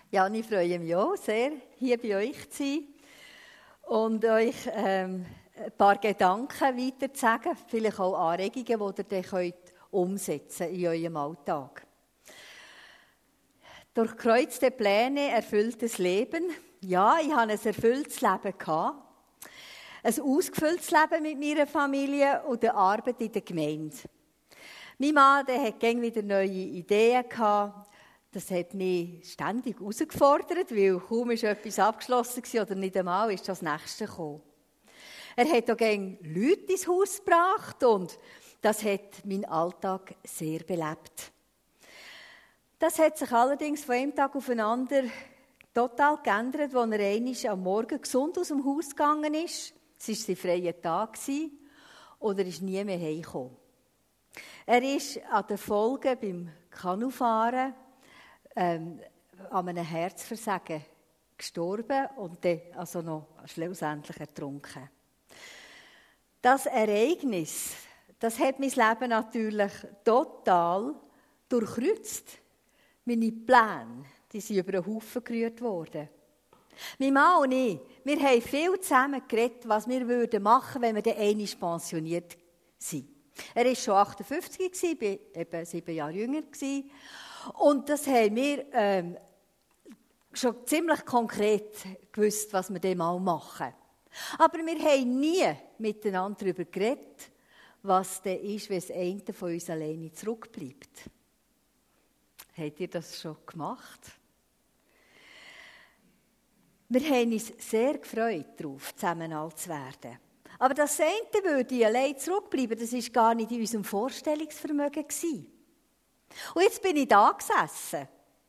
Ja, und ich freue mich auch sehr, hier bei euch zu sein und euch ein paar Gedanken weiterzusagen, vielleicht auch Anregungen, die ihr dann umsetzen könnt in eurem Alltag. Durchkreuzte Pläne, erfülltes Leben. Ja, ich hatte ein erfülltes Leben. Ein ausgefülltes Leben mit meiner Familie und der Arbeit in der Gemeinde. Mein Mann, der hat immer wieder neue Ideen gehabt. Das hat mich ständig herausgefordert, weil kaum ist etwas abgeschlossen war oder nicht einmal ist das Nächste gekommen. Er hat auch gerne Leute ins Haus gebracht und das hat meinen Alltag sehr belebt. Das hat sich allerdings von einem Tag auf den anderen total geändert, als er einmal am Morgen gesund aus dem Haus gegangen ist. Es war sein freier Tag und er ist nie mehr heimgekommen. Er ist an den Folgen beim Kanufahren an einem Herzversagen gestorben und dann also noch schlussendlich ertrunken. Das Ereignis, das hat mein Leben natürlich total durchkreuzt. Meine Pläne, die sind über den Haufen gerührt worden. Mein Mann und ich, wir haben viel zusammen geredet, was wir machen würden, wenn wir dann einmal pensioniert sind. Er war schon 58, ich war eben 7 Jahre jünger. Und das haben wir schon ziemlich konkret gewusst, was wir dann mal machen. Aber wir haben nie miteinander darüber geredet, was dann ist, wenn das eine von uns alleine zurückbleibt. Habt ihr das schon gemacht? Wir haben uns sehr gefreut darauf, zusammen alt zu werden. Aber das eine würde allein zurückbleiben, das war gar nicht in unserem Vorstellungsvermögen. Und jetzt bin ich da gesessen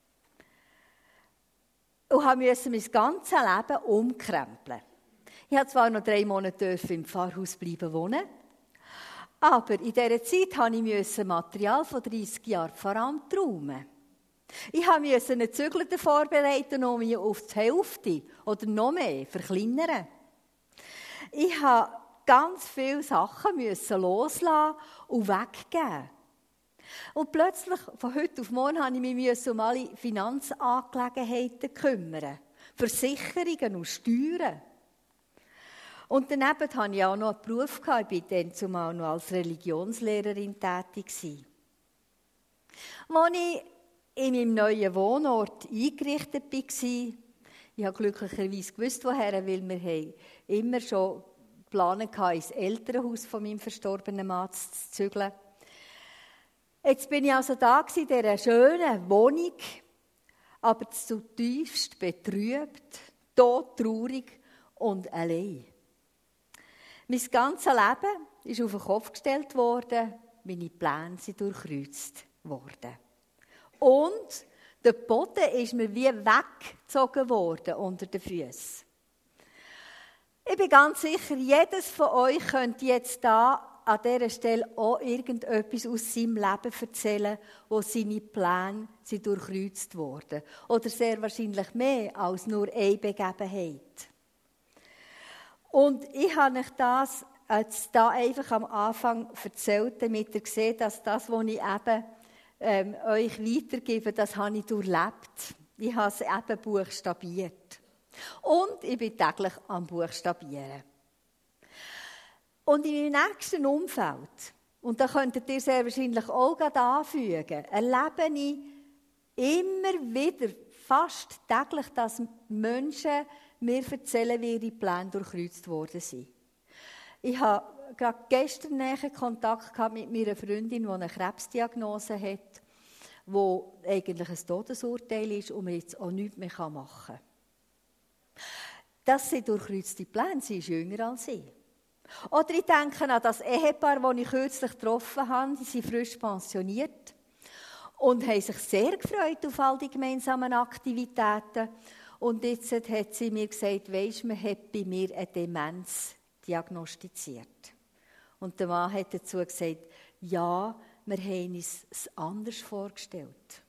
und musste mein ganzes Leben umkrempeln. Ich durfte zwar noch 3 Monate im Pfarrhaus bleiben wohnen, aber in dieser Zeit musste ich Material von 30 Jahren Pfarramt räumen. Ich musste einen Zügel vorbereiten, um mich auf die Hälfte oder noch mehr verkleinern. Ich musste ganz viele Sachen loslassen und weggeben. Und plötzlich, von heute auf morgen, musste ich mich um alle Finanzangelegenheiten kümmern. Versicherungen und Steuern. Und daneben hatte ich auch noch einen Beruf. Ich war dann zumal noch als Religionslehrerin tätig. Als ich in meinem neuen Wohnort eingerichtet war, ich habe glücklicherweise gewusst, woher, weil wir immer schon geplant hatten, ins Elternhaus von meinem verstorbenen Mann zu zügeln. Jetzt bin ich also da in dieser schönen Wohnung, aber zutiefst betrübt, todtraurig und allein. Mein ganzes Leben ist auf den Kopf gestellt worden, meine Pläne sind durchkreuzt worden. Und der Boden ist mir wie weggezogen worden unter den Füßen. Ich bin ganz sicher, jedes von euch könnte jetzt da an dieser Stelle auch irgendetwas aus seinem Leben erzählen, wo seine Pläne sind durchkreuzt wurden. Oder sehr wahrscheinlich mehr als nur eine Begebenheit. Und ich habe euch das jetzt da einfach am Anfang erzählt, damit ihr seht, dass das, was ich eben euch weitergebe, das habe ich durchlebt. Ich habe es eben buchstabiert. Und ich bin täglich am Buchstabieren. Und in meinem nächsten Umfeld, und da könntet ihr sehr wahrscheinlich auch gerade anfügen, erlebe ich immer wieder, fast täglich, dass Menschen mir erzählen, wie ihre Pläne durchkreuzt worden sind. Ich habe gerade gestern näher Kontakt gehabt mit meiner Freundin, die eine Krebsdiagnose hat, wo eigentlich ein Todesurteil ist und man jetzt auch nichts mehr machen kann. Das sind durchkreuzte Pläne, sie ist jünger als ich. Oder ich denke an das Ehepaar, das ich kürzlich getroffen habe, die sind frisch pensioniert und haben sich sehr gefreut auf all die gemeinsamen Aktivitäten. Und jetzt hat sie mir gesagt, weisst, man hat bei mir eine Demenz diagnostiziert. Und der Mann hat dazu gesagt, ja, wir haben uns es anders vorgestellt.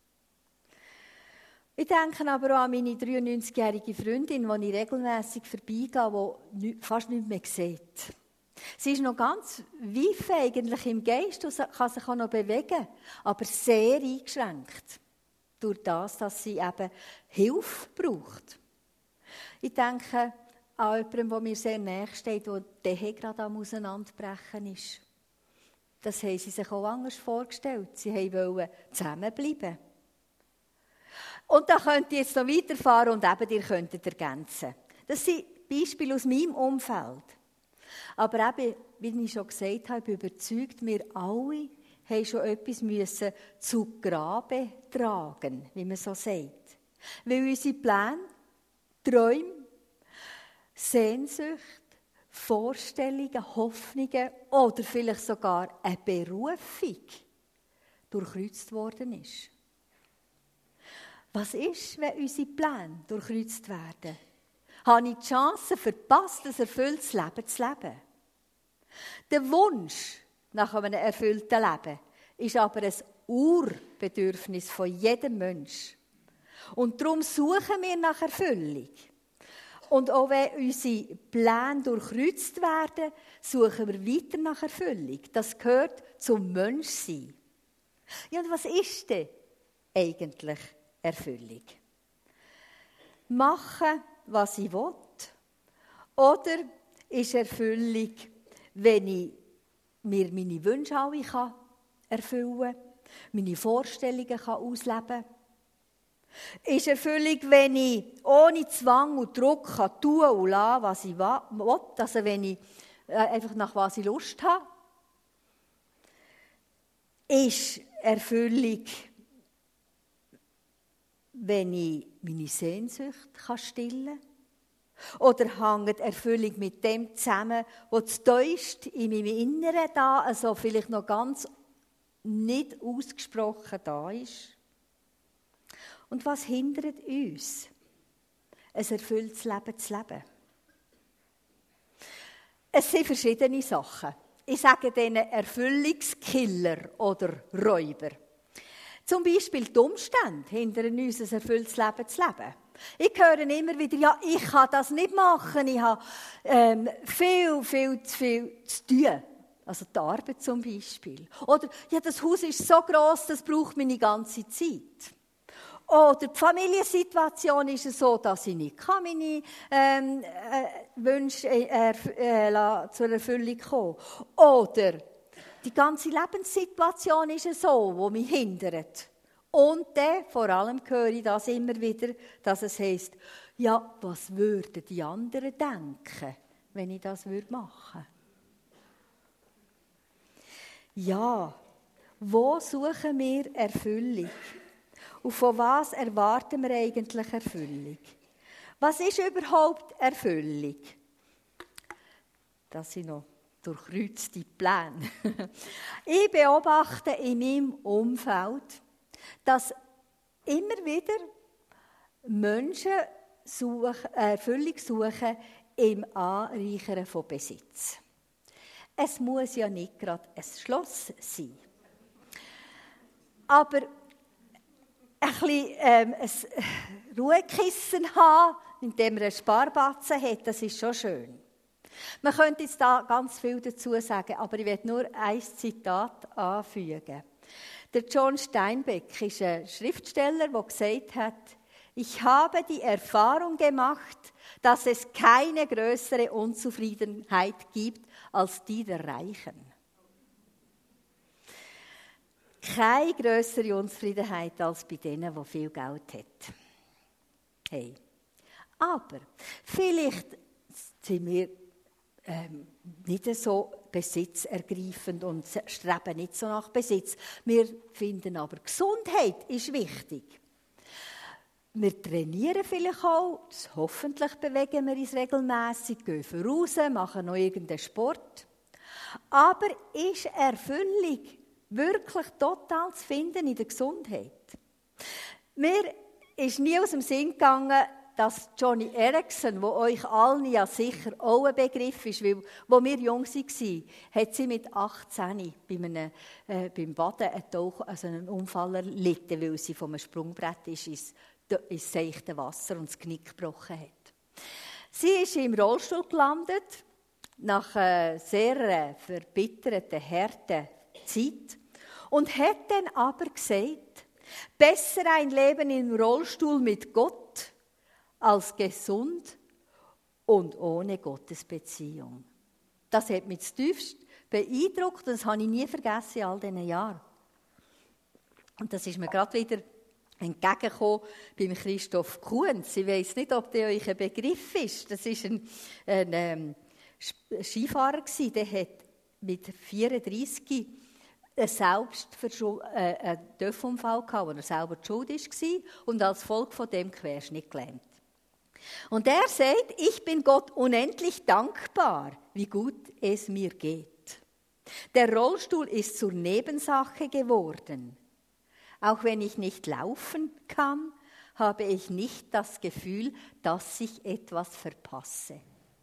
Ich denke aber auch an meine 93-jährige Freundin, die ich regelmässig vorbeigehe, die fast nichts mehr sieht. Sie ist noch ganz weif eigentlich im Geist und kann sich auch noch bewegen, aber sehr eingeschränkt. durch das, dass sie eben Hilfe braucht. Ich denke an jemanden, der mir sehr nahe steht, der die Ehe gerade am Auseinanderbrechen ist. Das haben sie sich auch anders vorgestellt. Sie wollten zusammenbleiben. Und da könnt ihr jetzt noch weiterfahren und eben ihr könntet ergänzen. Das sind Beispiele aus meinem Umfeld. Aber eben, wie ich schon gesagt habe, ich bin überzeugt, wir alle haben schon etwas müssen zu Grabe tragen, wie man so sagt. Weil unsere Pläne, Träume, Sehnsucht, Vorstellungen, Hoffnungen oder vielleicht sogar eine Berufung durchkreuzt worden ist. Was ist, wenn unsere Pläne durchkreuzt werden? Habe ich die Chance verpasst, ein erfülltes Leben zu leben? Der Wunsch nach einem erfüllten Leben ist aber ein Urbedürfnis von jedem Menschen. Und darum suchen wir nach Erfüllung. Und auch wenn unsere Pläne durchkreuzt werden, suchen wir weiter nach Erfüllung. Das gehört zum Menschsein. Ja, und was ist denn eigentlich Erfüllung? Machen, was ich will? Oder ist Erfüllung, wenn ich mir meine Wünsche alle erfüllen kann, meine Vorstellungen ausleben kann? Ist Erfüllung, wenn ich ohne Zwang und Druck tun und lassen, was ich will? Also wenn ich einfach nach was ich Lust habe? Ist Erfüllung, wenn ich meine Sehnsucht stillen kann? Oder hängt Erfüllung mit dem zusammen, was zuerst in meinem Inneren da, also vielleicht noch ganz nicht ausgesprochen da ist? Und was hindert uns, ein erfülltes Leben zu leben? Es sind verschiedene Sachen. Ich sage denen Erfüllungskiller oder Räuber. Zum Beispiel die Umstände hindern uns, ein erfülltes Leben zu leben. Ich höre immer wieder, ja, ich kann das nicht machen, ich habe viel zu tun. Also die Arbeit zum Beispiel. Oder, ja, das Haus ist so gross, das braucht meine ganze Zeit. Oder die Familiensituation ist so, dass ich nicht meine Wünsche zur Erfüllung kommen. Oder die ganze Lebenssituation ist so, die mich hindert. Und dann, vor allem höre ich das immer wieder, dass es heisst, ja, was würden die anderen denken, wenn ich das machen würde? Ja, wo suchen wir Erfüllung? Und von was erwarten wir eigentlich Erfüllung? Was ist überhaupt Erfüllung? Das sind noch durchkreuzte Pläne. Ich beobachte in meinem Umfeld, dass immer wieder Menschen Erfüllung suchen im Anreichern von Besitz. Es muss ja nicht gerade ein Schloss sein. Aber ein bisschen ein Ruhekissen haben, in dem man einen Sparbatzen hat, das ist schon schön. Man könnte jetzt da ganz viel dazu sagen, aber ich werde nur ein Zitat anfügen. Der John Steinbeck ist ein Schriftsteller, der gesagt hat, ich habe die Erfahrung gemacht, dass es keine größere Unzufriedenheit gibt als die der Reichen. Keine grössere Unzufriedenheit als bei denen, die viel Geld haben. Hey. Aber vielleicht sind wir nicht so besitzergreifend und streben nicht so nach Besitz. Wir finden aber, Gesundheit ist wichtig. Wir trainieren vielleicht auch, hoffentlich bewegen wir uns regelmässig, gehen voraus, machen noch irgendeinen Sport. Aber ist Erfüllung wirklich total zu finden in der Gesundheit? Mir ist nie aus dem Sinn gegangen, dass Joni Eareckson, wo euch allen ja sicher auch ein Begriff ist, weil, als wir jung waren, hat sie mit 18 beim Baden einen Unfall erlitten, weil sie vom Sprungbrett ist ins seichte Wasser und das Knick gebrochen hat. Sie ist im Rollstuhl gelandet, nach einer sehr verbitterten, harten Zeit, und hat dann aber gesagt, Besser ein Leben im Rollstuhl mit Gott als gesund und ohne Gottesbeziehung. Das hat mich zutiefst beeindruckt, das habe ich nie vergessen in all diesen Jahren. Und das ist mir gerade wieder entgegengekommen beim Christoph Kuhns. Ich weiss nicht, ob der euch ein Begriff ist. Das war ein Skifahrer, der hat mit 34 einen Töpfunfall gehabt, wo er selber die Schuld war und als Folge von dem Querschnitt gelähmt. Und er sagt, ich bin Gott unendlich dankbar, wie gut es mir geht. Der Rollstuhl ist zur Nebensache geworden. Auch wenn ich nicht laufen kann, habe ich nicht das Gefühl, dass ich etwas verpasse.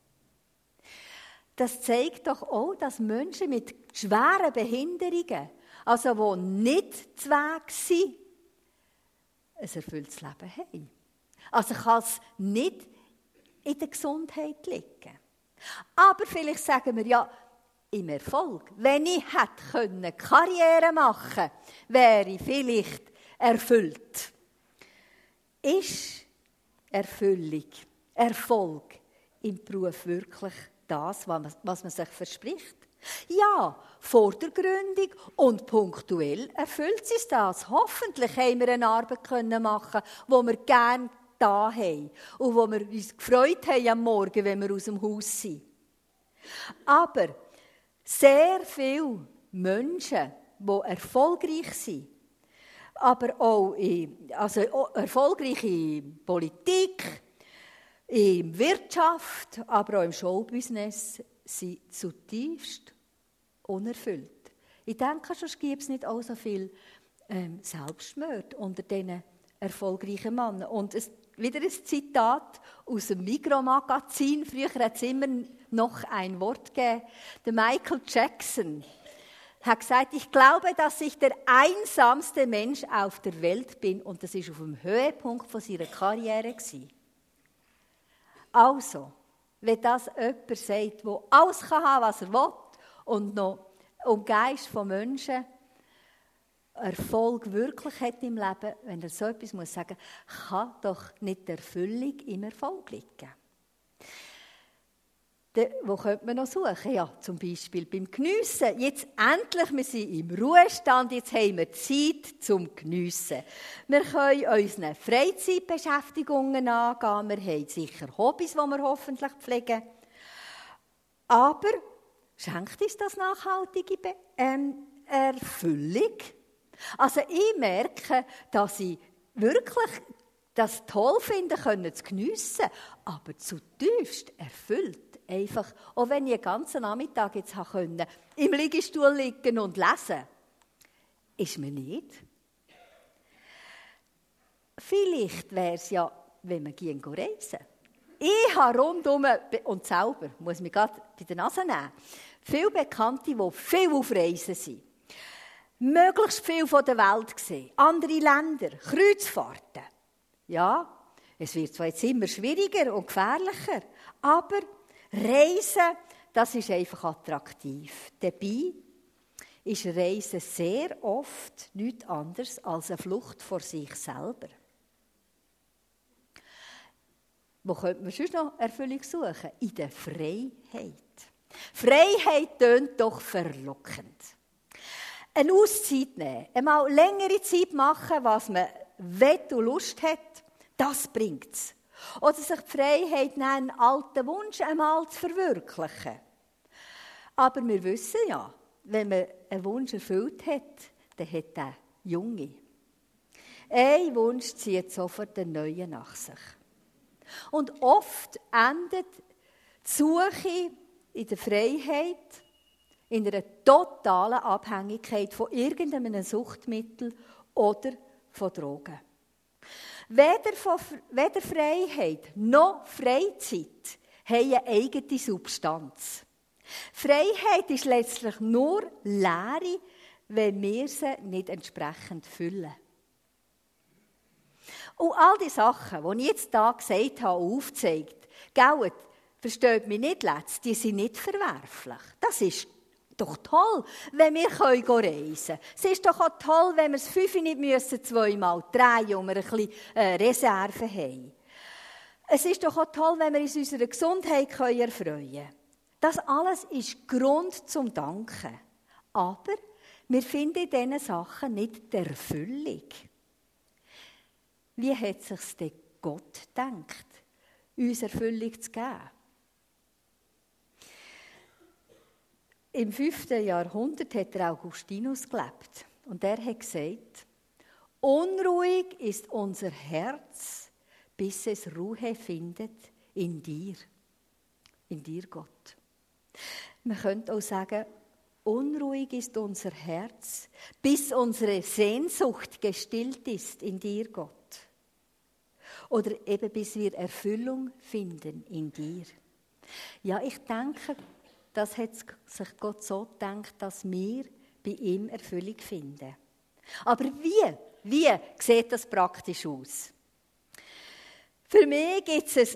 Das zeigt doch auch, dass Menschen mit schweren Behinderungen, also die nicht zu Weg sind, ein erfülltes Leben haben. Also kann es nicht in der Gesundheit liegen. Aber vielleicht sagen wir ja, im Erfolg. Wenn ich hätte Karriere machen können, wäre ich vielleicht erfüllt. Ist Erfüllung, Erfolg im Beruf wirklich das, was man sich verspricht? Ja, vordergründig und punktuell erfüllt es das. Hoffentlich haben wir eine Arbeit machen können, die wir gerne da haben und wo wir uns gefreut haben am Morgen, wenn wir aus dem Haus sind. Aber sehr viele Menschen, die erfolgreich sind, aber auch erfolgreich in Politik, in Wirtschaft, aber auch im Showbusiness, sind zutiefst unerfüllt. Ich denke, sonst gibt es nicht auch so viel Selbstmord unter diesen erfolgreichen Männern. Und wieder ein Zitat aus dem Migros-Magazin. Früher hat es immer noch ein Wort gegeben. Der Michael Jackson hat gesagt, ich glaube, dass ich der einsamste Mensch auf der Welt bin. Und das war auf dem Höhepunkt von seiner Karriere. Also, wenn das jemand sagt, der alles haben kann, was er will, und noch um Geist von Menschen Erfolg wirklich hat im Leben, wenn er so etwas muss sagen, kann doch nicht die Erfüllung im Erfolg liegen. Wo könnte man noch suchen? Ja, zum Beispiel beim Geniessen. Jetzt endlich, wir sind im Ruhestand, jetzt haben wir Zeit zum Geniessen. Wir können unsere Freizeitbeschäftigungen angehen, wir haben sicher Hobbys, die wir hoffentlich pflegen. Aber schenkt uns das nachhaltige Erfüllung? Also ich merke, dass ich wirklich das toll finde, zu geniessen, aber zutiefst erfüllt. Einfach, auch wenn ich den ganzen Nachmittag jetzt konnte, im Liegestuhl liegen und lesen, ist mir nicht. Vielleicht wäre es ja, wenn wir reisen. Ich habe rundherum, und selber, muss mich gerade bei der Nase nehmen, viele Bekannte, die viel auf Reisen sind. Möglichst viel von der Welt sehen. Andere Länder, Kreuzfahrten. Ja, es wird zwar jetzt immer schwieriger und gefährlicher, aber Reisen, das ist einfach attraktiv. Dabei ist Reisen sehr oft nichts anderes als eine Flucht vor sich selber. Wo könnte man sonst noch Erfüllung suchen? In der Freiheit. Freiheit tönt doch verlockend. Eine Auszeit nehmen, einmal längere Zeit machen, was man will und Lust hat, das bringt es. Oder sich die Freiheit nehmen, einen alten Wunsch einmal zu verwirklichen. Aber wir wissen ja, wenn man einen Wunsch erfüllt hat, dann hat der Junge. Ein Wunsch zieht sofort den neuen nach sich. Und oft endet die Suche in der Freiheit in einer totalen Abhängigkeit von irgendeinem Suchtmittel oder von Drogen. Weder Freiheit noch Freizeit haben eine eigene Substanz. Freiheit ist letztlich nur Leere, wenn wir sie nicht entsprechend füllen. Und all die Sachen, die ich jetzt hier gesagt habe und aufgezeigt, versteht mich nicht letzt, die sind nicht verwerflich. Das ist Doch toll, wenn wir reisen können. Es ist doch auch toll, wenn wir das 5 nicht müssen, 2-mal drehen und wir ein bisschen Reserve haben. Es ist doch auch toll, wenn wir uns unserer Gesundheit erfreuen können. Das alles ist Grund zum Danken. Aber wir finden in diesen Sachen nicht die Erfüllung. Wie hat es sich denn Gott gedacht, uns Erfüllung zu geben? Im 5. Jahrhundert hat der Augustinus gelebt. Und er hat gesagt, unruhig ist unser Herz, bis es Ruhe findet in dir Gott. Man könnte auch sagen, unruhig ist unser Herz, bis unsere Sehnsucht gestillt ist in dir, Gott. Oder eben bis wir Erfüllung finden in dir. Ja, ich denke, das hat sich Gott so gedacht, dass wir bei ihm Erfüllung finden. Aber wie sieht das praktisch aus? Für mich gibt es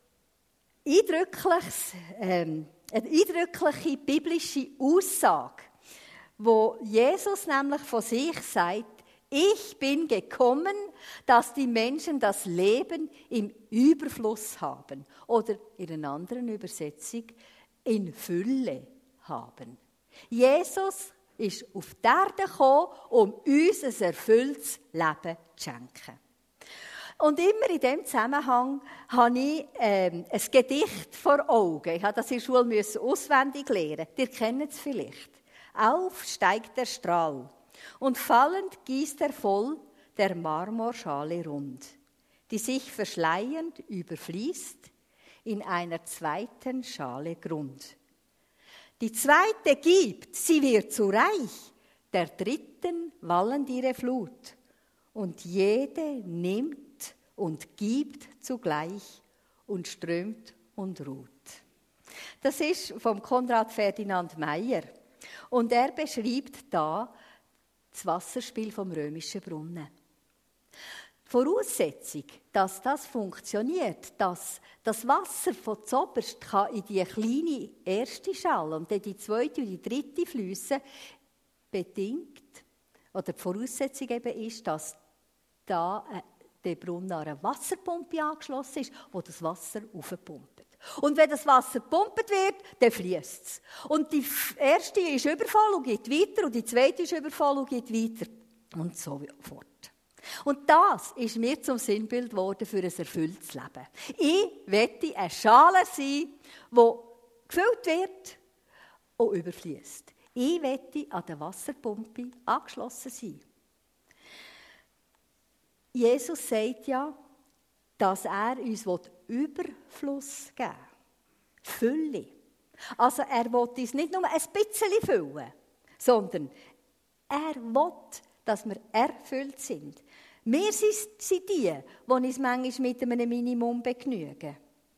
eine eindrückliche biblische Aussage, wo Jesus nämlich von sich sagt, ich bin gekommen, dass die Menschen das Leben im Überfluss haben. Oder in einer anderen Übersetzung, in Fülle haben. Jesus ist auf die Erde gekommen, um uns ein erfülltes Leben zu schenken. Und immer in diesem Zusammenhang habe ich ein Gedicht vor Augen. Ich musste das in der Schule auswendig lernen. Ihr kennt es vielleicht. Auf steigt der Strahl und fallend gießt er voll der Marmorschale rund, die sich verschleiernd überfließt in einer zweiten Schale Grund. Die zweite gibt, sie wird zu reich, der dritten wallend ihre Flut, und jede nimmt und gibt zugleich und strömt und ruht. Das ist vom Konrad Ferdinand Meyer und er beschreibt da das Wasserspiel vom römischen Brunnen. Die Voraussetzung, dass das funktioniert, dass das Wasser von zuoberst in die kleine erste Schale und dann die zweite und die dritte fliessen, bedingt, oder die Voraussetzung eben ist, dass da der Brunnen an eine Wasserpumpe angeschlossen ist, wo das Wasser aufpumpt. Und wenn das Wasser gepumpt wird, dann fließt es. Und die erste ist übervoll und geht weiter und die zweite ist übervoll und geht weiter. Und so fort. Und das ist mir zum Sinnbild geworden für ein erfülltes Leben. Ich möchte eine Schale sein, die gefüllt wird und überfließt. Ich möchte an der Wasserpumpe angeschlossen sein. Jesus sagt ja, dass er uns Überfluss geben will. Fülle. Also er will uns nicht nur ein bisschen füllen, sondern er will, dass wir erfüllt sind. Wir sind die uns manchmal mit einem Minimum begnügen.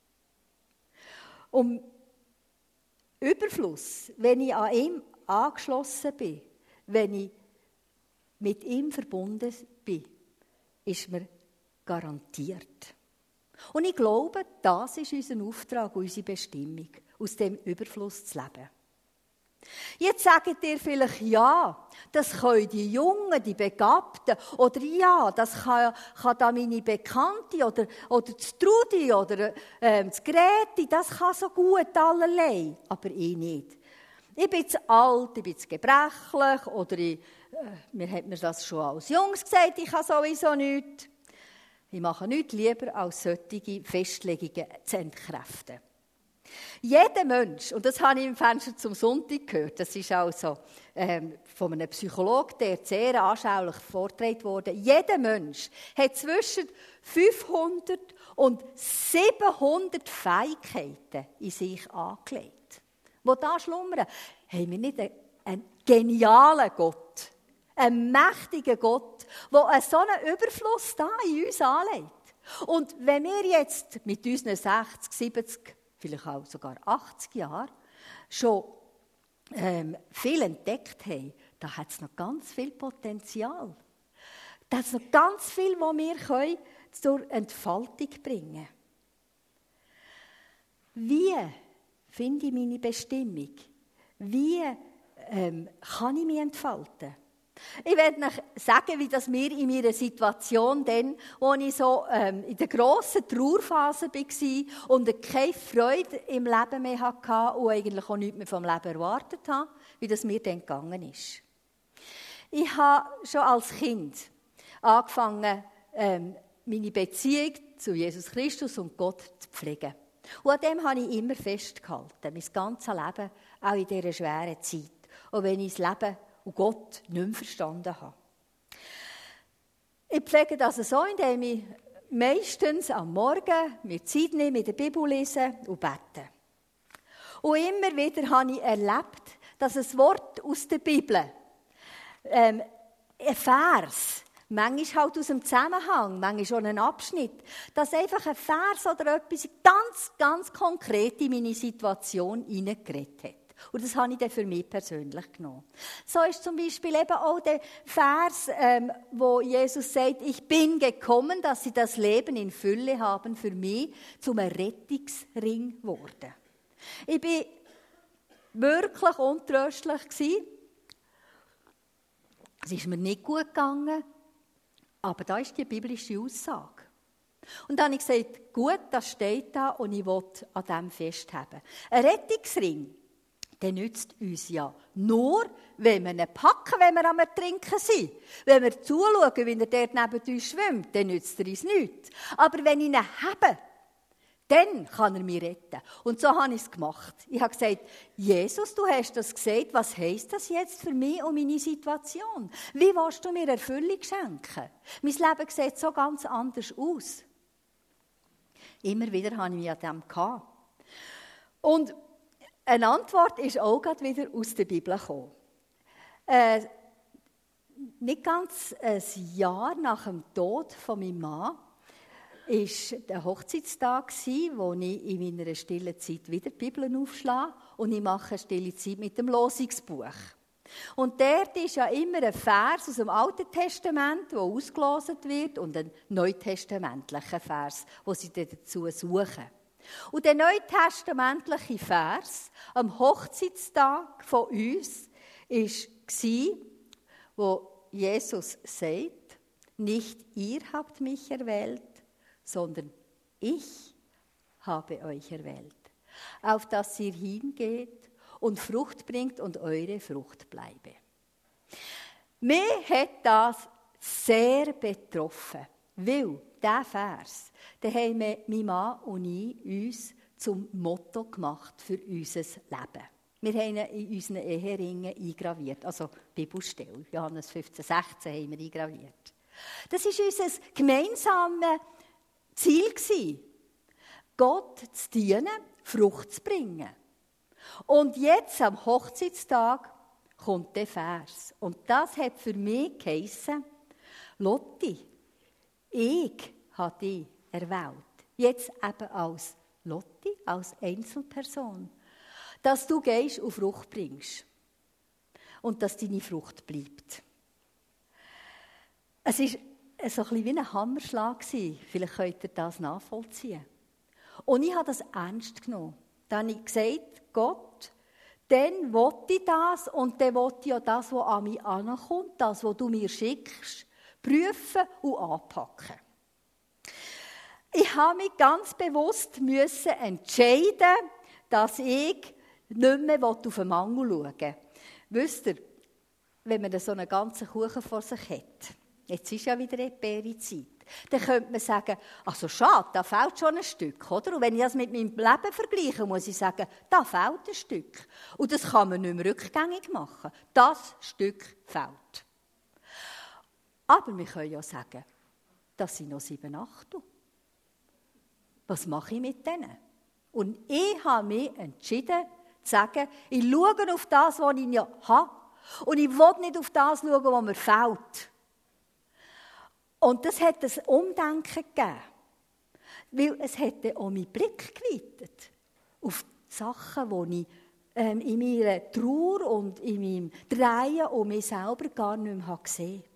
Um Überfluss, wenn ich an ihm angeschlossen bin, wenn ich mit ihm verbunden bin, ist mir garantiert. Und ich glaube, das ist unser Auftrag, unsere Bestimmung, aus dem Überfluss zu leben. Jetzt sagt ihr vielleicht, ja, das können die Jungen, die Begabten, oder ja, das kann da meine Bekannte, oder das Trudi, oder das Greti, das kann so gut allerlei, aber ich nicht. Ich bin zu alt, ich bin zu gebrechlich, oder mir hat mir das schon als Jungs gesagt, ich kann sowieso nichts. Ich mache nichts lieber, als solche Festlegungen zu entkräften. Jeder Mensch, und das habe ich im Fenster zum Sonntag gehört, das ist also von einem Psychologen, der sehr anschaulich vorgetragen wurde, jeder Mensch hat zwischen 500 und 700 Fähigkeiten in sich angelegt. Die da schlummern, haben wir nicht einen genialen Gott, einen mächtigen Gott, der so einen Überfluss da in uns anlegt. Und wenn wir jetzt mit unseren 60, 70, vielleicht auch sogar 80 Jahren, schon viel entdeckt haben, da hat es noch ganz viel Potenzial. Da hat es noch ganz viel, was wir zur Entfaltung bringen können. Wie finde ich meine Bestimmung? Wie kann ich mich entfalten? Ich werde euch sagen, wie das mir in meiner Situation dann, wo ich so in der grossen Trauerphase war und keine Freude im Leben mehr hatte und eigentlich auch nichts mehr vom Leben erwartet habe, wie das mir dann gegangen ist. Ich habe schon als Kind angefangen, meine Beziehung zu Jesus Christus und Gott zu pflegen. Und an dem habe ich immer festgehalten, mein ganzes Leben, auch in dieser schweren Zeit. Auch wenn ich das Leben und Gott nicht mehr verstanden habe. Ich pflege das so, indem ich meistens am Morgen mir Zeit nehme, in der Bibel lese und bete. Und immer wieder habe ich erlebt, dass ein Wort aus der Bibel, ein Vers, manchmal halt aus dem Zusammenhang, manchmal auch ein Abschnitt, dass einfach ein Vers oder etwas ganz konkret in meine Situation hineingeredet hat. Und das habe ich dann für mich persönlich genommen. So ist zum Beispiel eben auch der Vers, wo Jesus sagt, ich bin gekommen, dass sie das Leben in Fülle haben, für mich zum Rettungsring geworden. Ich war wirklich untröstlich gewesen. Es ist mir nicht gut gegangen, aber da ist die biblische Aussage. Und dann habe ich gesagt, gut, das steht da und ich will an dem festhalten. Ein Rettungsring, der nützt uns ja nur, wenn wir ihn packen, wenn wir am Ertrinken sind. Wenn wir zuschauen, wie er dort neben uns schwimmt, dann nützt er uns nichts. Aber wenn ich ihn habe, dann kann er mich retten. Und so habe ich es gemacht. Ich habe gesagt, Jesus, du hast das gesagt, was heisst das jetzt für mich und meine Situation? Wie willst du mir Erfüllung schenken? Mein Leben sieht so ganz anders aus. Immer wieder habe ich mich an dem gehabt. Und eine Antwort ist auch gerade wieder aus der Bibel gekommen. Nicht ganz ein Jahr nach dem Tod von meinem Mann war der Hochzeitstag, wo ich in meiner stillen Zeit wieder die Bibel aufschlage und ich mache eine stille Zeit mit dem Losungsbuch. Und dort ist ja immer ein Vers aus dem Alten Testament, der ausgelost wird, und ein neutestamentlicher Vers, den sie dazu suchen. Und der neutestamentliche Vers am Hochzeitstag von uns war, wo Jesus sagt, nicht ihr habt mich erwählt, sondern ich habe euch erwählt, auf dass ihr hingeht und Frucht bringt und eure Frucht bleibe. Mich hat das sehr betroffen, weil dieser Vers, den haben mein Mann und ich uns zum Motto gemacht für unser Leben. Wir haben ihn in unseren Eheringen eingraviert, also Bibelstelle, Johannes 15, 16 haben wir eingraviert. Das war unser gemeinsames Ziel, Gott zu dienen, Frucht zu bringen. Und jetzt, am Hochzeitstag, kommt der Vers. Und das hat für mich geheissen, Lotti, ich habe dich erwählt. Jetzt eben als Lotti, als Einzelperson. Dass du gehst und Frucht bringst. Und dass deine Frucht bleibt. Es war so ein bisschen wie ein Hammerschlag. Vielleicht könnt ihr das nachvollziehen. Und ich habe das ernst genommen. Dann habe ich gesagt, Gott, dann will ich das und dann will ich auch das, was an mich ankommt, das, was du mir schickst, prüfen und anpacken. Ich habe mich ganz bewusst entscheiden, dass ich nicht mehr auf den Mangel schauen will. Wisst ihr, wenn man so einen ganzen Kuchen vor sich hat, jetzt ist ja wieder Eperi-Zeit, dann könnte man sagen, also schade, da fehlt schon ein Stück, oder? Und wenn ich das mit meinem Leben vergleiche, muss ich sagen, da fehlt ein Stück. Und das kann man nicht mehr rückgängig machen. Das Stück fehlt. Aber wir können ja sagen, das sind noch 7 Achtel. Was mache ich mit denen? Und ich habe mich entschieden, zu sagen, ich schaue auf das, was ich ja habe. Und ich will nicht auf das schauen, was mir fehlt. Und das hat ein Umdenken gegeben. Weil es hätte auch meinen Blick geweitet. Auf die Sachen, die ich in meiner Trauer und in meinem Drehen um mich selber gar nicht mehr gesehen habe.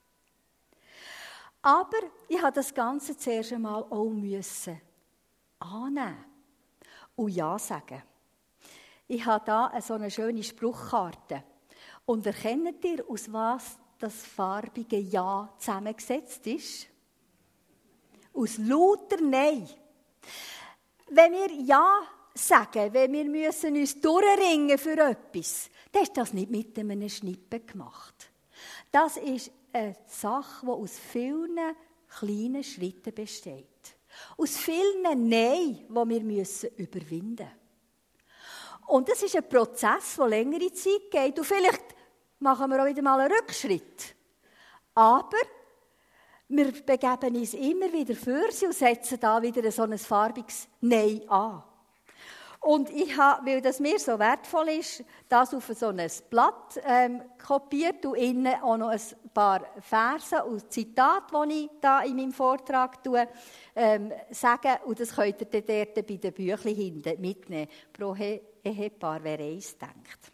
Aber ich musste das Ganze zuerst einmal auch annehmen und Ja sagen. Ich habe hier so eine schöne Spruchkarte. Und erkennt ihr, aus was das farbige Ja zusammengesetzt ist? Aus lauter Nein. Wenn wir Ja sagen, wenn wir müssen uns durchringen für etwas, dann ist das nicht mit einem Schnippen gemacht. Das ist eine Sache, die aus vielen kleinen Schritten besteht. Aus vielen Nein, die wir überwinden müssen. Und das ist ein Prozess, der längere Zeit geht. Und vielleicht machen wir auch wieder mal einen Rückschritt. Aber wir begeben uns immer wieder für sie und setzen da wieder so ein farbiges Nein an. Und ich habe, weil das mir so wertvoll ist, das auf so ein Blatt kopiert und innen auch noch ein paar Verse und Zitate, die ich da in meinem Vortrag sage. Und das könnt ihr dann dort bei den Büchlein hinten mitnehmen. Pro Ehepaar, wer eins denkt.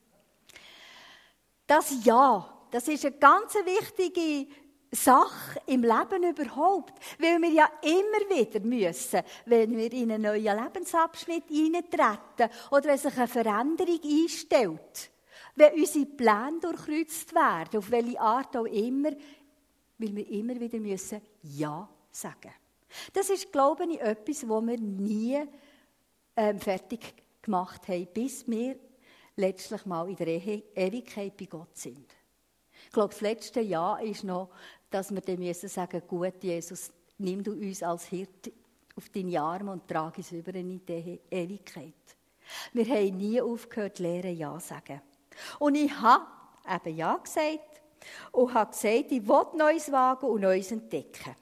Das Ja, das ist eine ganz wichtige Sache im Leben überhaupt, weil wir ja immer wieder müssen, wenn wir in einen neuen Lebensabschnitt hineintreten oder wenn sich eine Veränderung einstellt, wenn unsere Pläne durchkreuzt werden, auf welche Art auch immer, weil wir immer wieder müssen Ja sagen. Das ist, glaube ich, etwas, was wir nie fertig gemacht haben, bis wir letztlich mal in der Ewigkeit bei Gott sind. Ich glaube, das letzte Jahr ist noch, dass wir dann müssen sagen, gut, Jesus, nimm du uns als Hirte auf deine Arme und trage uns über in die Ewigkeit. Wir haben nie aufgehört, zu lernen, Ja zu sagen. Und ich habe eben Ja gesagt und habe gesagt, ich will Neues wagen und Neues entdecken.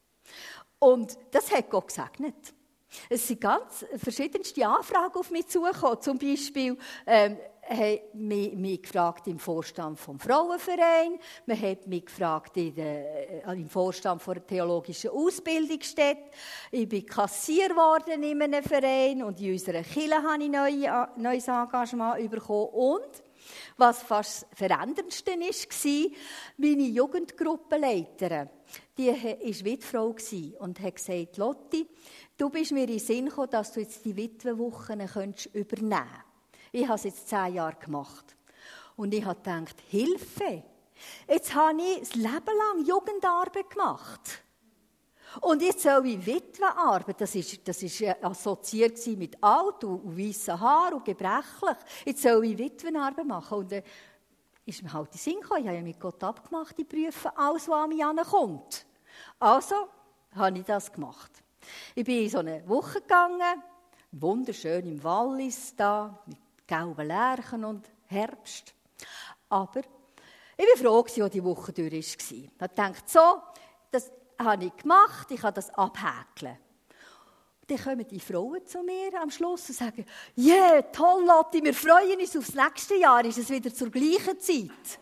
Und das hat Gott gesegnet. Es sind ganz verschiedenste Anfragen auf mich zugekommen. Zum Beispiel haben mich gefragt im Vorstand vom Frauenverein, man hat mich gefragt im Vorstand von der theologischen Ausbildungsstätte. Ich bin Kassier geworden in einem Verein und in unserer Kirche habe ich neues Engagement bekommen. Und was fast das Veränderndste war, meine Jugendgruppenleiterin, die war Witwefrau und hat gesagt, Lotti, du bist mir in den Sinn gekommen, dass du jetzt die Witwenwochen übernehmen könntest. Ich habe es jetzt 10 Jahre gemacht. Und ich habe gedacht, Hilfe! Jetzt habe ich das Leben lang Jugendarbeit gemacht. Und jetzt soll ich Witwenarbeit, das ist assoziiert mit alt und weissen Haar und gebrechlich. Jetzt soll ich Witwenarbeit machen. Und ist mir halt in den Sinn gekommen, ich habe ja mit Gott abgemacht, ich prüfe alles, was an mich herankommt. Also habe ich das gemacht. Ich bin in so eine Woche gegangen, wunderschön im Wallis, da, mit gelben Lärchen und Herbst. Aber ich war froh, als die Woche durch war. Ich dachte, so, das habe ich gemacht, ich kann das abhäkeln. Dann kommen die Frauen zu mir am Schluss und sagen, yeah, toll, Lotti, wir freuen uns aufs nächste Jahr, ist es wieder zur gleichen Zeit.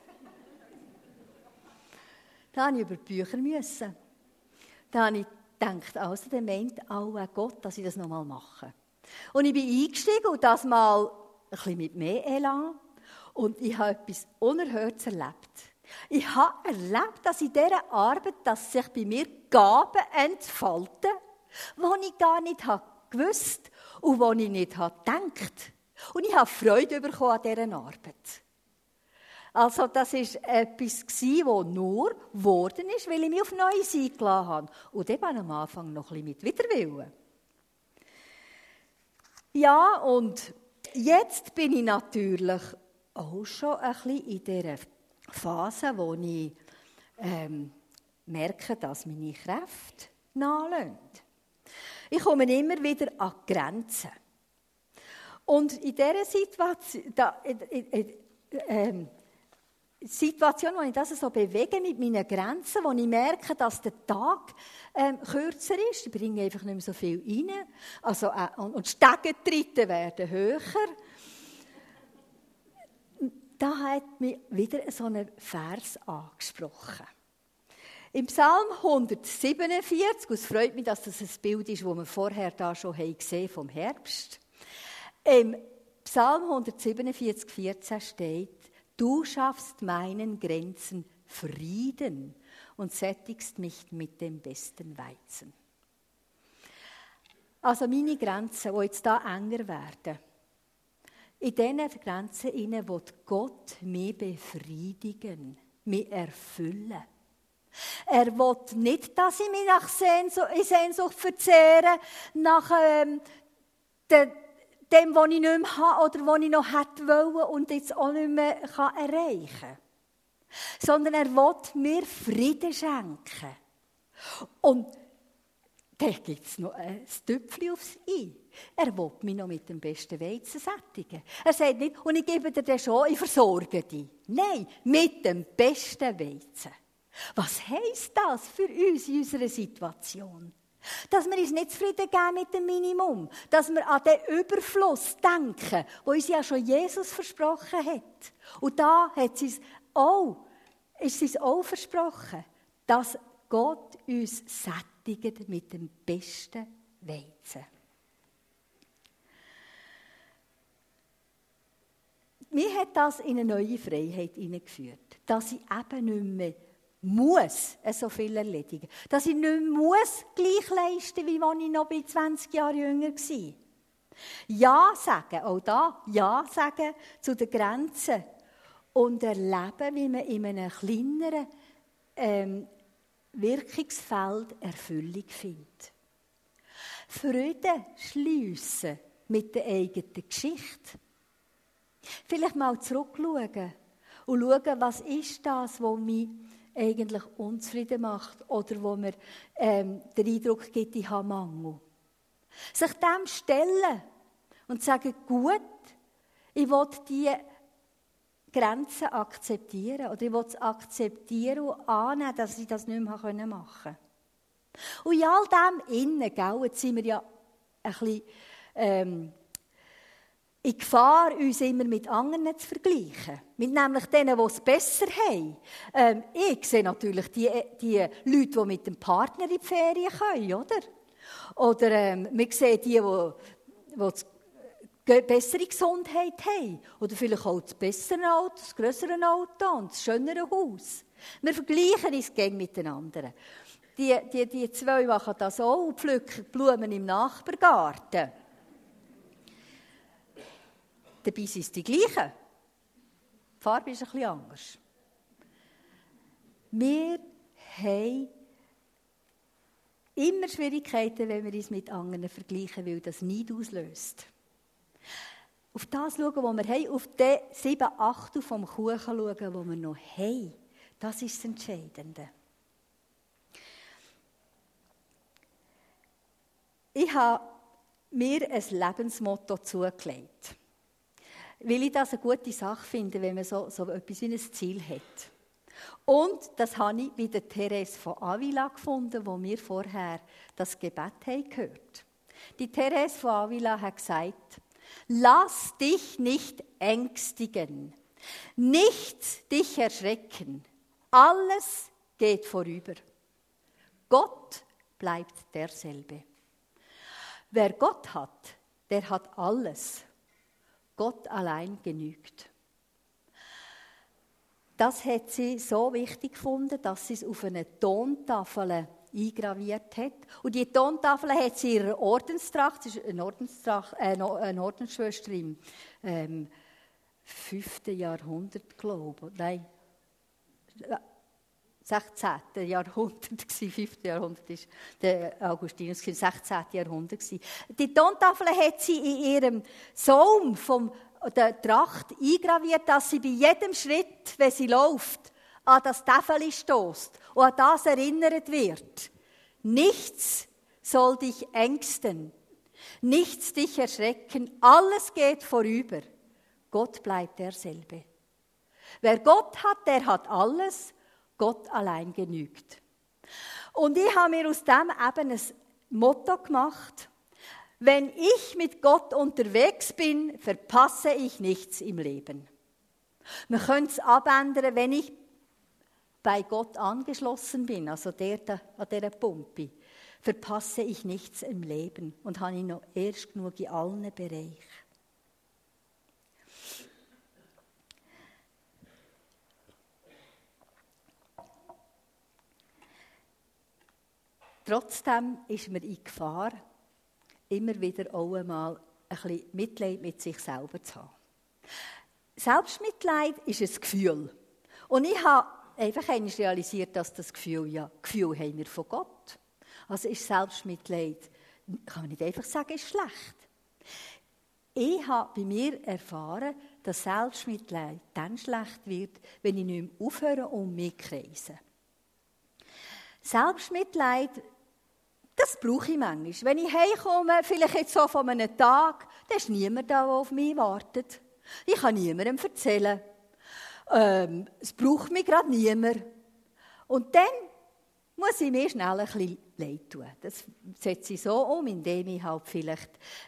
Da musste ich über die Bücher müssen. Da habe ich gedacht, also der meint auch Gott, dass ich das nochmal mache. Und ich bin eingestiegen und das mal ein bisschen mit mehr Elan. Und ich habe etwas Unerhörtes erlebt. Ich habe erlebt, dass in dieser Arbeit, dass sich bei mir Gaben entfalten, die ich gar nicht gewusst und die ich nicht gedacht. Und ich habe Freude bekommen an dieser Arbeit. Also das war etwas, das nur geworden ist, weil ich mich auf Neues eingeladen habe. Und eben am Anfang noch ein bisschen mit Widerwillen. Ja, und jetzt bin ich natürlich auch schon ein bisschen in dieser Phase, wo ich merke, dass meine Kräfte nachlassen. Ich komme immer wieder an die Grenzen. Und in dieser Situation, wo ich das so bewege mit meinen Grenzen, wo ich merke, dass der Tag kürzer ist, ich bringe einfach nicht mehr so viel rein, also, und die Stegentritte werden höher, da hat mich wieder so ein Vers angesprochen. Im Psalm 147, es freut mich, dass das ein Bild ist, das wir vorher da schon gesehen haben vom Herbst. Im Psalm 147, 14 steht, du schaffst meinen Grenzen Frieden und sättigst mich mit dem besten Weizen. Also meine Grenzen, die jetzt da enger werden. In diesen Grenzen will Gott mich befriedigen, mich erfüllen. Er will nicht, dass ich mich nach Sehnsucht verzehre, nach dem, was ich nicht mehr habe oder was ich noch hätte wollen und jetzt auch nicht mehr erreichen kann. Sondern er will mir Frieden schenken. Und da gibt es noch ein Tüpfchen aufs I. Er will mich noch mit dem besten Weizen sättigen. Er sagt nicht, und ich gebe dir den schon, ich versorge dich. Nein, mit dem besten Weizen. Was heisst das für uns in unserer Situation? Dass wir uns nicht zufrieden geben mit dem Minimum. Dass wir an den Überfluss denken, wo uns ja schon Jesus versprochen hat. Und da ist es auch versprochen, dass Gott uns sättigt mit dem besten Weizen. Mir hat das in eine neue Freiheit hineingeführt, dass ich eben nicht mehr muss so viel erledigen. Dass ich nicht muss gleich leisten, wie als ich noch bei 20 Jahren jünger war. Ja sagen, auch da, ja sagen zu den Grenzen. Und erleben, wie man in einem kleineren Wirkungsfeld Erfüllung findet. Freude schliessen mit der eigenen Geschichte. Vielleicht mal zurückschauen und schauen, was ist das, was mich eigentlich unzufrieden macht oder wo mir den Eindruck gibt, ich habe Mangel. Sich dem stellen und sagen, gut, ich will diese Grenzen akzeptieren oder ich will es akzeptieren und annehmen, dass ich das nicht mehr machen konnte. Und in all dem innen, jetzt sind wir ja ein bisschen in Gefahr, uns immer mit anderen zu vergleichen. Mit nämlich denen, die es besser haben. Ich sehe natürlich die Leute, die mit dem Partner in die Ferien können, oder? Oder wir sehen die bessere Gesundheit haben. Oder vielleicht auch das bessere Auto, das grössere Auto und das schönere Haus. Wir vergleichen uns gerne mit den anderen. Die zwei machen das auch und pflücken Blumen im Nachbargarten. Dabei sind es die gleichen. Die Farbe ist ein bisschen anders. Wir haben immer Schwierigkeiten, wenn wir uns mit anderen vergleichen, weil das Neid auslöst. Auf das schauen, was wir haben, auf die 7 Achtel vom Kuchen schauen, die wir noch haben. Das ist das Entscheidende. Ich habe mir ein Lebensmotto zugelegt. Weil ich das eine gute Sache finde, wenn man so etwas wie ein Ziel hat. Und das habe ich bei der Therese von Avila gefunden, wo wir vorher das Gebet haben gehört. Die Therese von Avila hat gesagt, lass dich nicht ängstigen, nichts dich erschrecken, alles geht vorüber. Gott bleibt derselbe. Wer Gott hat, der hat alles. Gott allein genügt. Das hat sie so wichtig gefunden, dass sie es auf eine Tontafel eingraviert hat. Und die Tontafel hat sie in ihrer Ordenstracht, das ist eine Ordensschwester im 5. Jahrhundert, glaube ich. Nein, 16. Jahrhundert, 5. Jahrhundert war der Augustinus, 16. Jahrhundert. Die Tontafel hat sie in ihrem Saum der Tracht eingraviert, dass sie bei jedem Schritt, wenn sie läuft, an das Tafel stößt und an das erinnert wird. Nichts soll dich ängsten, nichts dich erschrecken, alles geht vorüber. Gott bleibt derselbe. Wer Gott hat, der hat alles. Gott allein genügt. Und ich habe mir aus dem eben ein Motto gemacht. Wenn ich mit Gott unterwegs bin, verpasse ich nichts im Leben. Man könnte es abändern, wenn ich bei Gott angeschlossen bin, also an dieser Pumpe, verpasse ich nichts im Leben und habe ich noch erst genug in allen Bereichen. Trotzdem ist man in Gefahr, immer wieder auch einmal ein bisschen Mitleid mit sich selber zu haben. Selbstmitleid ist ein Gefühl. Und ich habe einfach realisiert, dass das Gefühl haben wir von Gott. Also ist Selbstmitleid, kann man nicht einfach sagen, ist schlecht. Ich habe bei mir erfahren, dass Selbstmitleid dann schlecht wird, wenn ich nicht mehr aufhöre und mich kreise. Selbstmitleid, das brauche ich manchmal. Wenn ich heimkomme, vielleicht jetzt so von einem Tag, dann ist niemand da, der auf mich wartet. Ich kann niemandem erzählen. Es braucht mich gerade niemand. Und dann muss ich mir schnell ein bisschen leid tun. Das setze ich so um, indem ich halt vielleicht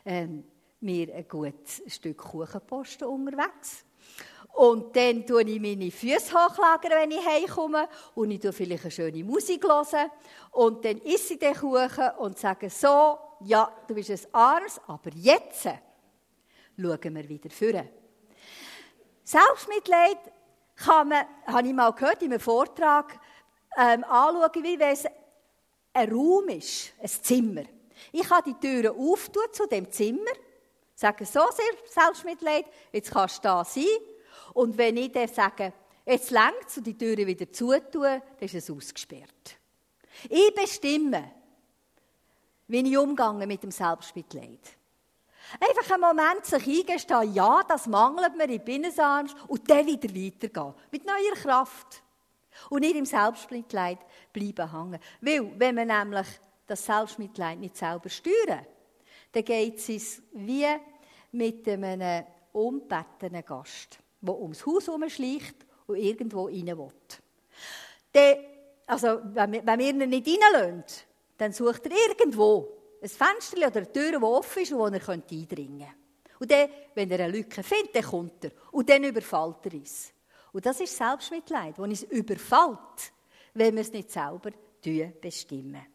mir ein gutes Stück Kuchen poste unterwegs. Und dann tue ich meine Füße hochlagern, wenn ich heimkomme. Und ich höre vielleicht eine schöne Musik. Und dann esse ich den Kuchen und sage so, ja, du bist ein Armes, aber jetzt schauen wir wieder vorne. Selbstmitleid kann man, habe ich mal gehört in einem Vortrag, anschauen, wie wenn es ein Raum ist, ein Zimmer. Ich kann die Türen auftun zu dem Zimmer, sage so, Selbstmitleid, jetzt kannst du da sein. Und wenn ich dann sage, jetzt längst und die Türen wieder zutue, dann ist es ausgesperrt. Ich bestimme, wie ich umgehe mit dem Selbstmitleid. Einfach einen Moment sich eingestehen, ja, das mangelt mir, ich bin ein Armes, und dann wieder weitergehen. Mit neuer Kraft. Und nicht im Selbstmitleid bleiben hängen. Weil, wenn wir nämlich das Selbstmitleid nicht selber steuern, dann geht es uns wie mit einem unbettenen Gast, der ums Haus herumschleicht und irgendwo rein will. Also, wenn wir ihn nicht reinlassen, dann sucht er irgendwo ein Fenster oder eine Tür, die offen ist und wo er eindringen könnte. Und dann, wenn er eine Lücke findet, dann kommt er. Und dann überfällt er uns. Und das ist Selbstmitleid, das uns überfällt, wenn wir es nicht selber bestimmen.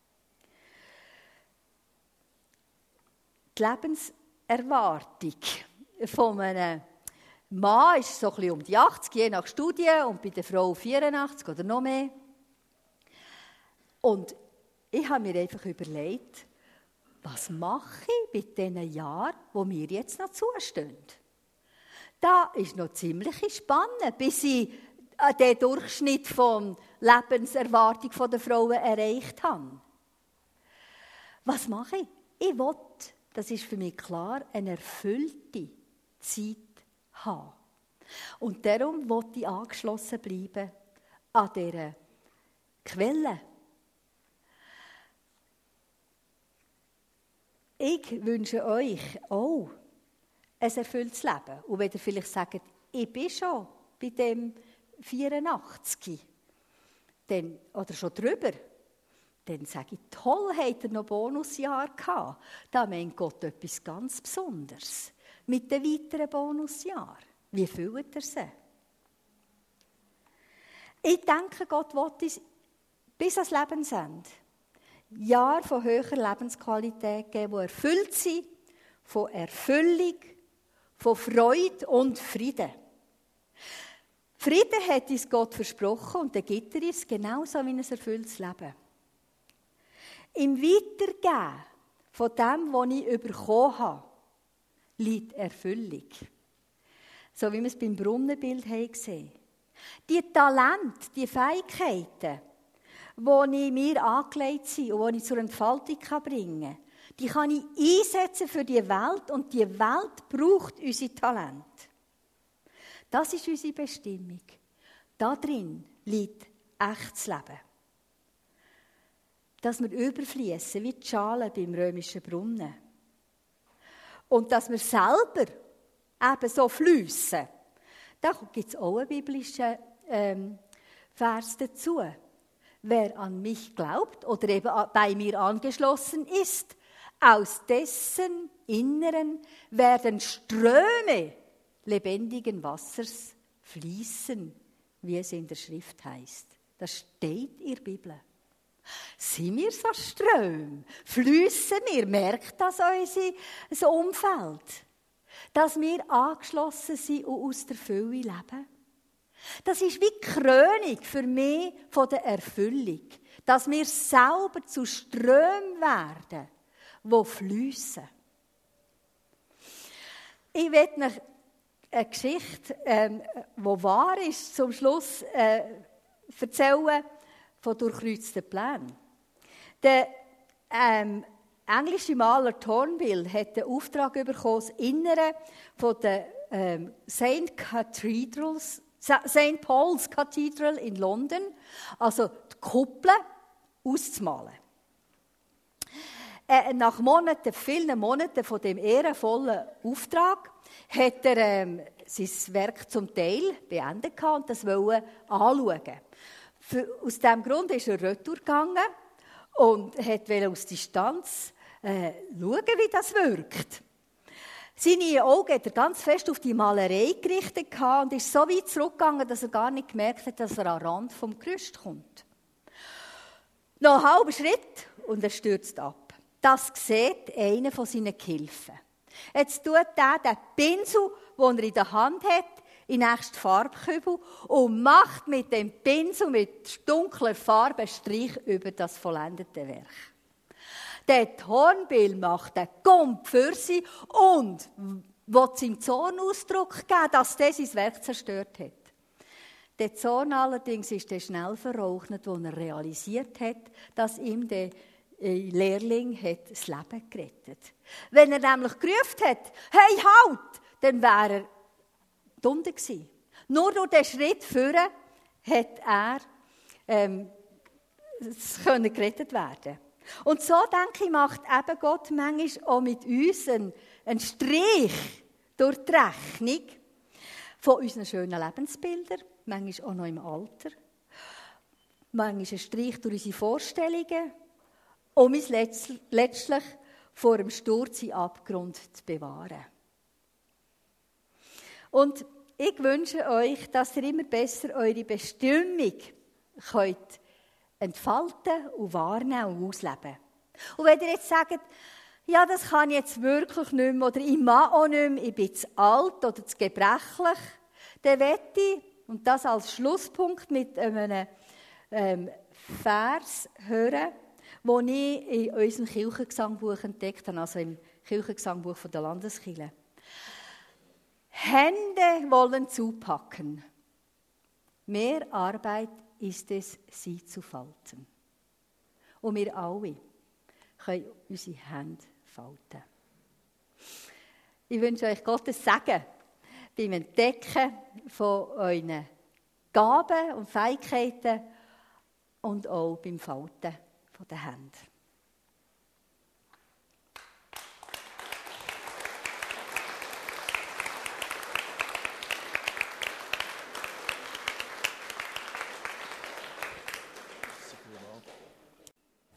Die Lebenserwartung von einem Mann ist so ein bisschen um die 80, je nach Studie, und bei der Frau 84 oder noch mehr. Und ich habe mir einfach überlegt, was mache ich mit diesen Jahren, die mir jetzt noch zustehen? Da ist noch ziemlich spannend, bis ich den Durchschnitt von Lebenserwartung der Frauen erreicht habe. Was mache ich? Ich will, das ist für mich klar, eine erfüllte Zeit haben. Und darum will ich angeschlossen bleiben an dieser Quelle. Ich wünsche euch auch ein erfülltes Leben. Und wenn ihr vielleicht sagt, ich bin schon bei dem 84 oder schon drüber, dann sage ich, toll, habt ihr noch Bonusjahr gehabt. Da meint Gott etwas ganz Besonderes. Mit den weiteren Bonusjahren. Wie füllt er sie? Ich denke, Gott will uns bis ans Lebensende Jahre von höherer Lebensqualität geben, die erfüllt sind von Erfüllung, von Freude und Frieden. Frieden hat uns Gott versprochen und dann gibt er uns genauso wie ein erfülltes Leben. Im Weitergeben von dem, was ich bekommen habe, liegt Erfüllung. So wie wir es beim Brunnenbild gesehen haben. Die Talente, die Fähigkeiten, die mir angelegt sind und die ich zur Entfaltung bringen kann, die kann ich einsetzen für die Welt und die Welt braucht unsere Talente. Das ist unsere Bestimmung. Darin liegt echtes Leben. Dass wir überfließen wie die Schalen beim römischen Brunnen. Und dass wir selber eben so fliessen. Da gibt es auch einen biblischen Vers dazu. Wer an mich glaubt oder eben bei mir angeschlossen ist, aus dessen Inneren werden Ströme lebendigen Wassers fließen, wie es in der Schrift heißt. Das steht in der Bibel. Sind wir so Ströme? Fliessen wir? Merkt das unser Umfeld? Dass wir angeschlossen sind und aus der Fülle leben? Das ist wie die Krönung für mich von der Erfüllung. Dass wir selber zu Strömen werden, die fliessen. Ich möchte euch eine Geschichte, die wahr ist, zum Schluss erzählen von durchkreuzten Plänen. Der englische Maler Thornbill hat den Auftrag bekommen, das Innere von der St. Paul's Cathedral in London, also die Kuppel, auszumalen. Nach vielen Monaten von dem ehrenvollen Auftrag hat er sein Werk zum Teil beendet und das wollte anschauen. Aus diesem Grund ist er retour gegangen und wollte aus Distanz schauen, wie das wirkt. Seine Augen hat er ganz fest auf die Malerei gerichtet und ist so weit zurückgegangen, dass er gar nicht gemerkt hat, dass er am Rand vom Gerüst kommt. Noch einen halben Schritt und er stürzt ab. Das sieht einer von seinen Gehilfen. Jetzt tut er den Pinsel, den er in der Hand hat, in den nächsten Farbkübel und macht mit dem Pinsel mit dunkler Farbe einen Strich über das vollendete Werk. Der Thornbill macht den Gump für sie und will ihm Zornausdruck geben, dass der sein Werk zerstört hat. Der Zorn allerdings ist dann schnell verraucht, als er realisiert hat, dass ihm der Lehrling hat das Leben gerettet. Wenn er nämlich gerufen hat, hey, halt, dann wäre er drunter gewesen. Nur durch den Schritt vorne hat er gerettet werden. Und so, denke ich, macht eben Gott manchmal auch mit uns einen Strich durch die Rechnung von unseren schönen Lebensbildern, manchmal auch noch im Alter, manchmal einen Strich durch unsere Vorstellungen, um uns letztlich vor dem Sturz in den Abgrund zu bewahren. Und ich wünsche euch, dass ihr immer besser eure Bestimmung könnt entfalten und wahrnehmen und ausleben. Und wenn ihr jetzt sagt, ja, das kann ich jetzt wirklich nicht mehr, oder ich mag auch nicht mehr, ich bin zu alt oder zu gebrechlich, dann möchte ich, und das als Schlusspunkt mit einem Vers hören, den ich in unserem Kirchengesangbuch entdeckt habe, also im Kirchengesangbuch der Landeskirche. Hände wollen zupacken. Mehr Arbeit ist es, sie zu falten. Und wir alle können unsere Hände falten. Ich wünsche euch Gottes Segen beim Entdecken von euren Gaben und Fähigkeiten und auch beim Falten der Hände.